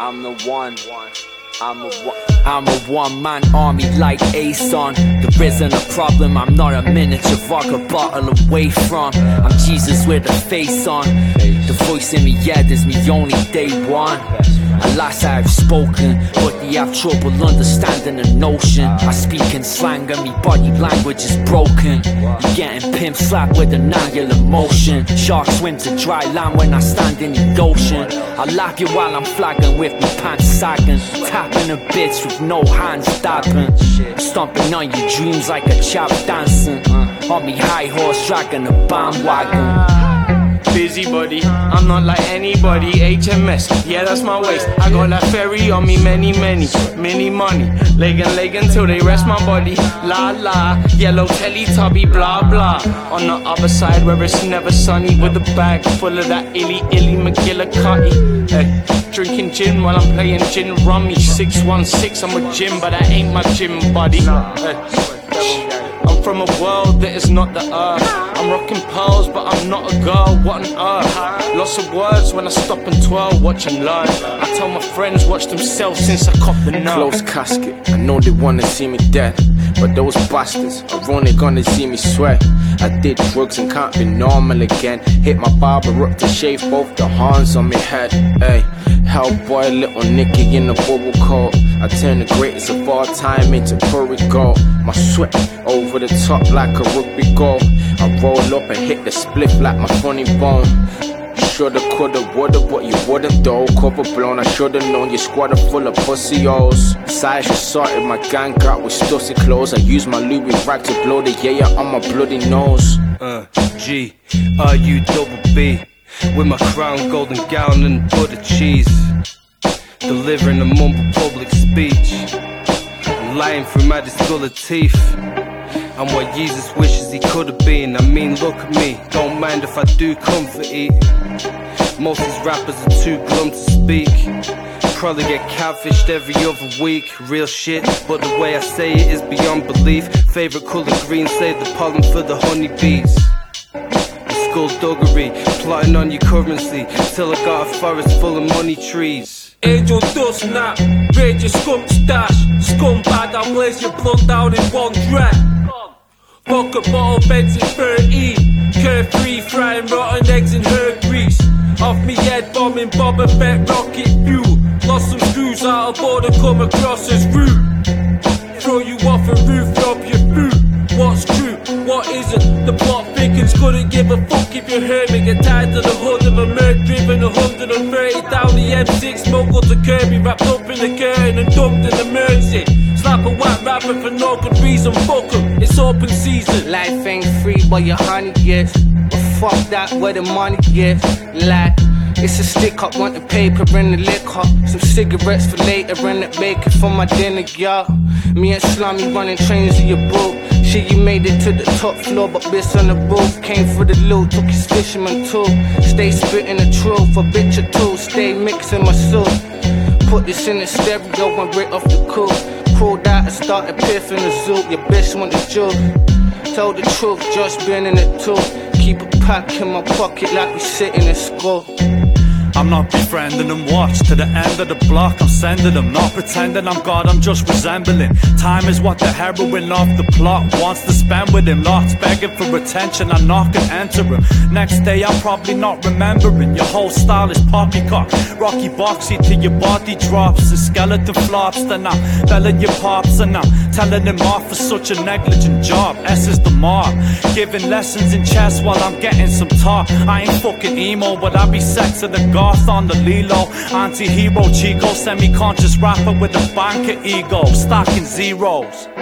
I'm the one. I'm a one-man army like Aeson. There isn't a problem, I'm not a miniature vodka bottle away from. I'm Jesus with a face on. The voice in me head is me only day one. Alas, I've spoken, but they have trouble understanding the notion. I speak in slang and me body language is broken. You're getting pimp slapped with an angular motion. Sharks swim to dry land when I stand in the ocean. I lap you while I'm flagging with me pants sagging, tapping a bitch with no hands dabbing, stomping on your dreams like a chap dancing on me high horse dragging a bandwagon. Busybody, I'm not like anybody. HMS, yeah, that's my waist. I got that ferry on me, many money. Leggin' till they rest my body. La la, yellow Teletubby, blah blah. On the other side where it's never sunny, with a bag full of that illy McGillicuddy. Hey, drinking gin while I'm playing gin rummy. 616, I'm a gym, but that ain't my gym buddy. I'm from a world that is not the earth. I'm rocking pearls, but I'm not a girl, what on earth? Lots of words when I stop and twirl, watch and learn. I tell my friends, watch themselves since I copped the nerve. Close casket, I know they wanna see me dead, but those bastards are only gonna see me sweat. I did drugs and can't be normal again. Hit my barber up to shave both the horns on my head. Ay, Hellboy, little Nicky in a bubble coat. I turn the greatest of all time into Curry gold. My sweat over the top like a rugby goal. I roll up and hit the spliff like my funny bone. Shoulda, coulda, woulda, but you wouldn't though. Cover blown, I shoulda known your squad are full of pussy-os. Size sorted, my gang got with stussy clothes. I use my Louis rag to blow the yeah on my bloody nose. G-R-U-B-B with my crown, golden gown and butter cheese. Delivering a mumble public speech, lying through my skull of teeth. I'm what Jesus wishes he could have been. I mean, look at me, don't mind if I do comfort eat. Most of these rappers are too glum to speak. Probably get catfished every other week. Real shit, but the way I say it is beyond belief. Favorite colour green, save the pollen for the honeybees. Skullduggery, plotting on your currency, till I got a forest full of money trees. Angel dust nap, raid your skunk stash. Scumbag, I'll blaze your blood down in one drag. Vodka bottle beds in 13. Carefree, frying rotten eggs in her grease. Off me head bombing Boba Fett rocket fuel. Lost some screws out of board and come across as rude. Throw you off a roof, rob your food. What's true, what isn't? The plot thickens, couldn't give a fuck if you heard me. Get tied to the hood of a Merc, driven 130 down the M6. Smuggled to Kirby, wrapped up in the curtain and dumped in the Mersey. Slap a white rapper for no good reason, fuck 'em, it's open season. Life ain't free, but your honey yes. But fuck that, where the money yes. Like, it's a stick up, want the paper and the liquor. Some cigarettes for later and the bacon for my dinner, y'all. Me and Slummy running trains in your boat. Shit, you made it to the top floor, but bitch on the roof. Came for the loot, took his fisherman too. Stay spitting the truth, a bitch or two. Stay mixing my soup. Put this in the stereo and break off the cool. Pulled out and started piffing the zoo. Your bitch want the juke. Tell the truth, just been in the tooth. Keep a pack in my pocket like we sitting in school. I'm not befriending them, watch to the end of the block I'm sending them, not pretending I'm God, I'm just resembling. Time is what the heroine off the plot wants to spend with him. Lots begging for attention, I knock and enter him. Next day I'm probably not remembering. Your whole style is poppycock, rocky boxy till your body drops. The skeleton flops, then I'm belling your pops and I'm telling him off for such a negligent job. S is the mob, giving lessons in chess while I'm getting some talk. I ain't fucking emo, but I be sexing the god on the Lilo, anti-hero Chico, semi-conscious rapper with a bank of ego, stacking zeros.